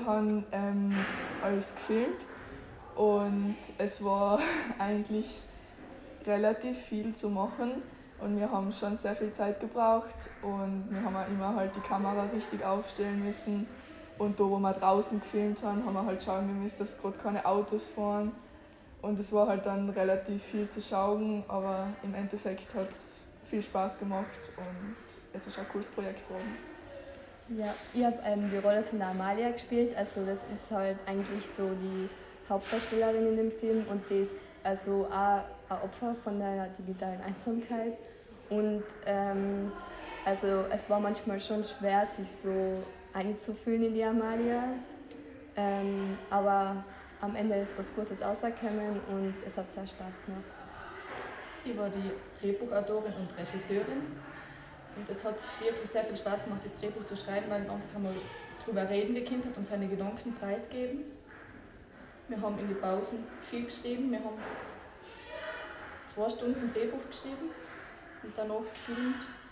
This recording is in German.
haben alles gefilmt und es war eigentlich relativ viel zu machen und wir haben schon sehr viel Zeit gebraucht und wir haben auch immer halt die Kamera richtig aufstellen müssen und da, wo wir draußen gefilmt haben, haben wir halt schauen müssen, dass gerade keine Autos fahren und es war halt dann relativ viel zu schauen, aber im Endeffekt hat es viel Spaß gemacht und es ist ein cooles Projekt geworden. Ja, ich habe die Rolle von der Amalia gespielt, also das ist halt eigentlich so die Hauptdarstellerin in dem Film und die ist also auch ein Opfer von der digitalen Einsamkeit und also es war manchmal schon schwer, sich so einzufühlen in die Amalia, aber am Ende ist was Gutes rausgekommen und es hat sehr Spaß gemacht. Ich war die Drehbuchautorin und Regisseurin und es hat wirklich sehr viel Spaß gemacht, das Drehbuch zu schreiben, weil man einfach einmal drüber reden gekannt hat und seine Gedanken preisgeben. Wir haben in den Pausen viel geschrieben, wir haben 2 Stunden Drehbuch geschrieben und danach gefilmt